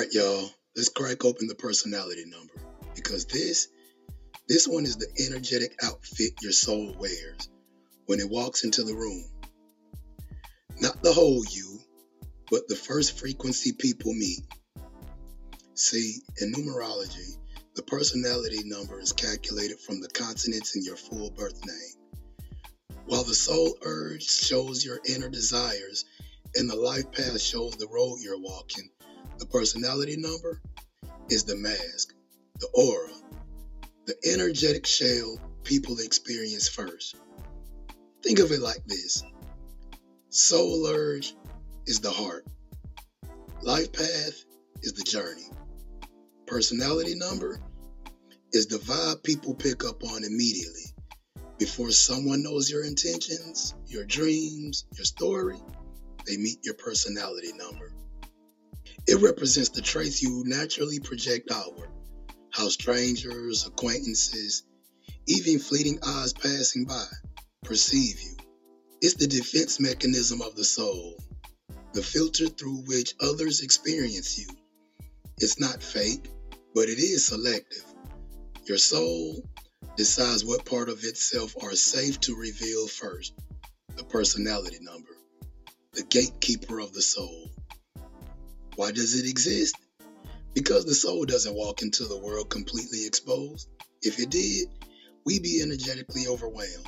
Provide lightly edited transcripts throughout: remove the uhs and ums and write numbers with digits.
right, y'all. Let's crack open the personality number because this one is the energetic outfit your soul wears when it walks into the room. Not the whole you, but the first frequency people meet. See, in numerology, the personality number is calculated from the consonants in your full birth name. While the soul urge shows your inner desires and the life path shows the road you're walking, the personality number is the mask, the aura, the energetic shell people experience first. Think of it like this. Soul urge is the heart. Life path is the journey. Personality number is the vibe people pick up on immediately. Before someone knows your intentions, your dreams, your story, they meet your personality number. It represents the traits you naturally project outward, how strangers, acquaintances, even fleeting eyes passing by perceive you. It's the defense mechanism of the soul, the filter through which others experience you. It's not fake, but it is selective. Your soul decides what part of itself are safe to reveal first. The personality number, the gatekeeper of the soul. Why does it exist? Because the soul doesn't walk into the world completely exposed. If it did, we'd be energetically overwhelmed.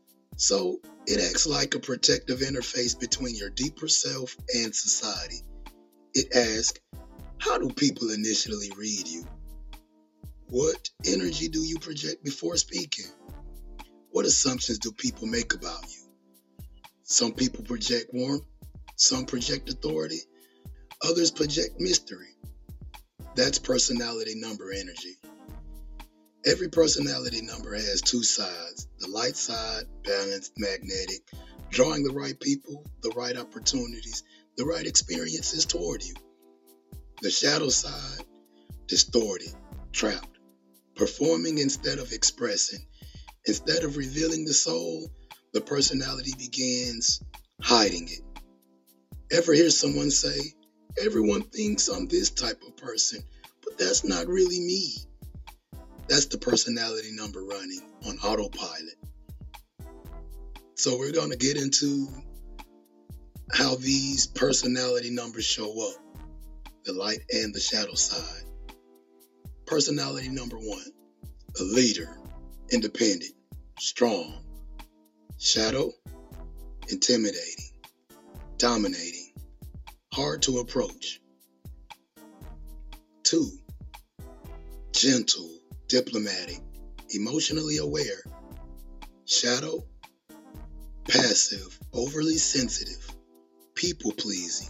So it acts like a protective interface between your deeper self and society. It asks, how do people initially read you? What energy do you project before speaking? What assumptions do people make about you? Some people project warmth, some project authority, others project mystery. That's personality number energy. Every personality number has two sides. The light side, balanced, magnetic, drawing the right people, the right opportunities, the right experiences toward you. The shadow side, distorted, trapped, performing instead of expressing. Instead of revealing the soul, the personality begins hiding it. Ever hear someone say, everyone thinks I'm this type of person, but that's not really me. That's the personality number running on autopilot. So we're going to get into how these personality numbers show up, the light and the shadow side. Personality number 1, a leader, independent, strong. Shadow, intimidating, dominating, hard to approach. 2, gentle, diplomatic, emotionally aware. Shadow, passive, overly sensitive, people-pleasing.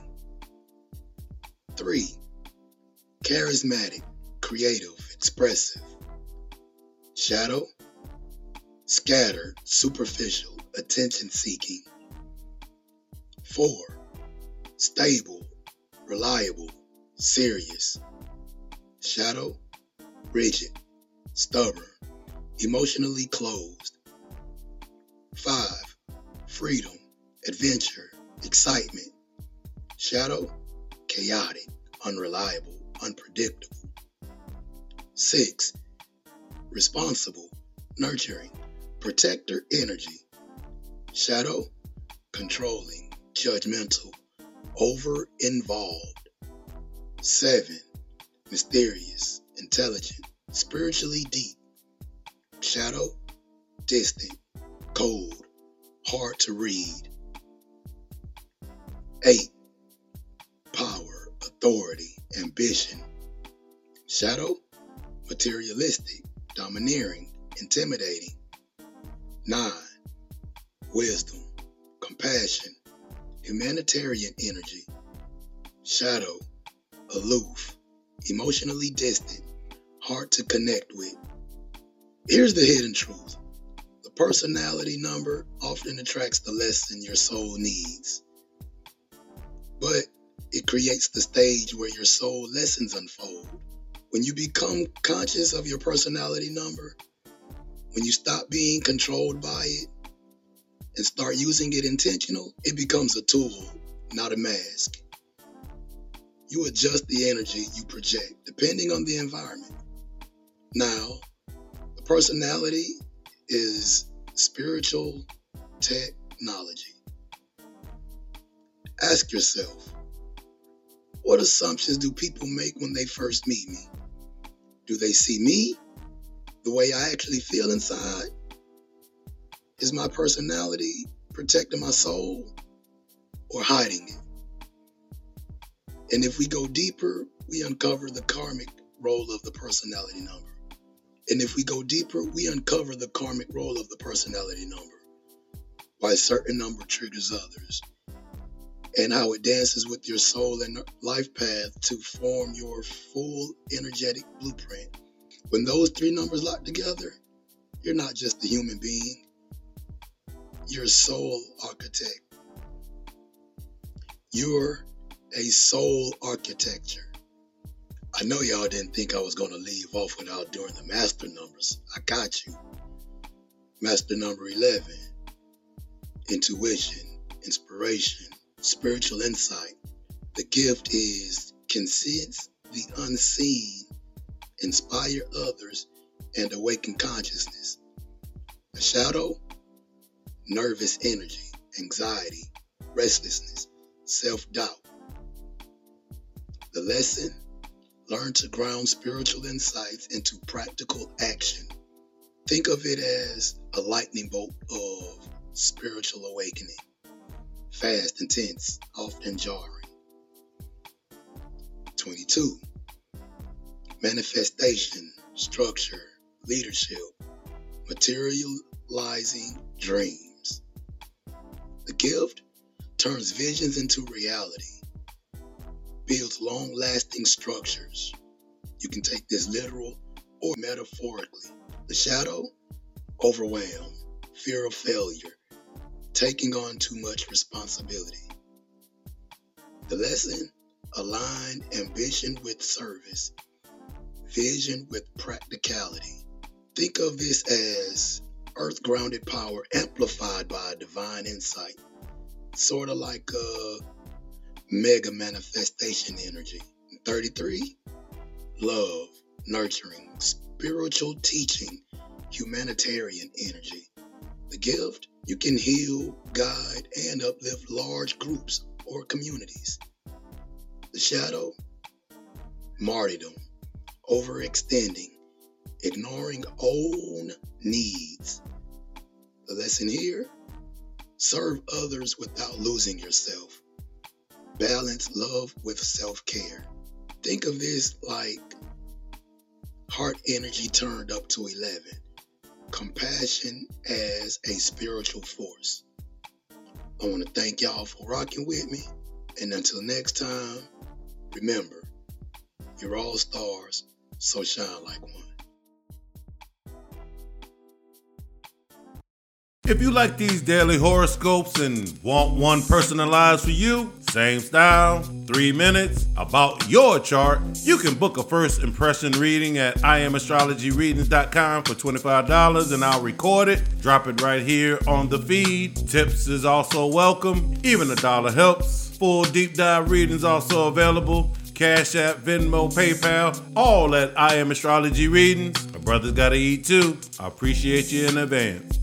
3, charismatic, creative, expressive. Shadow, scattered, superficial, attention-seeking. 4, stable, reliable, serious. Shadow, rigid, stubborn, emotionally closed. 5, freedom, adventure, excitement. Shadow, chaotic, unreliable, unpredictable. 6, responsible, nurturing, protector energy. Shadow, controlling, judgmental, over-involved. 7, mysterious, intelligent, spiritually deep. Shadow, distant, cold, hard to read. 8, power, authority, ambition. Shadow, materialistic, domineering, intimidating. 9, wisdom, compassion, humanitarian energy. Shadow, aloof, emotionally distant, hard to connect with. Here's the hidden truth. The personality number often attracts the lesson your soul needs, but it creates the stage where your soul lessons unfold. When you become conscious of your personality number, when you stop being controlled by it and start using it intentional, it becomes a tool, not a mask. you adjust the energy you project depending on the environment. Now, the personality is spiritual technology. Ask yourself, what assumptions do people make when they first meet me? Do they see me the way I actually feel inside? Is my personality protecting my soul or hiding it? And if we go deeper, we uncover the karmic role of the personality number. And if we go deeper, we uncover the karmic role of the personality number, why a certain number triggers others, and how it dances with your soul and life path to form your full energetic blueprint. When those three numbers lock together, you're not just a human being, you're a soul architect. You're a soul architecture. I know y'all didn't think I was going to leave off without doing the master numbers. I got you. Master number 11, intuition, inspiration, spiritual insight. The gift is can sense the unseen, inspire others, and awaken consciousness. The shadow, nervous energy, anxiety, restlessness, self-doubt. The lesson, learn to ground spiritual insights into practical action. Think of it as a lightning bolt of spiritual awakening. Fast, intense, often jarring. 22. Manifestation, structure, leadership, materializing dreams. The gift turns visions into reality, builds long-lasting structures. You can take this literal or metaphorically. The shadow, overwhelm, fear of failure, taking on too much responsibility. The lesson, align ambition with service, vision with practicality. Think of this as earth-grounded power amplified by divine insight, sort of like a mega manifestation energy. 33, love, nurturing, spiritual teaching, humanitarian energy. The gift, you can heal, guide, and uplift large groups or communities. The shadow, martyrdom, overextending, ignoring own needs. The lesson here, serve others without losing yourself. Balance love with self-care. Think of this like heart energy turned up to 11. Compassion as a spiritual force. I want to thank y'all for rocking with me. And until next time, remember, you're all stars, so shine like one. If you like these daily horoscopes and want one personalized for you, same style, 3 minutes, about your chart, you can book a first impression reading at IamAstrologyReadings.com for $25 and I'll record it, drop it right here on the feed. Tips is also welcome, even $1 helps. Full deep dive readings also available. Cash App, Venmo, PayPal, all at I Am Astrology Readings. My brother's gotta eat too. I appreciate you in advance.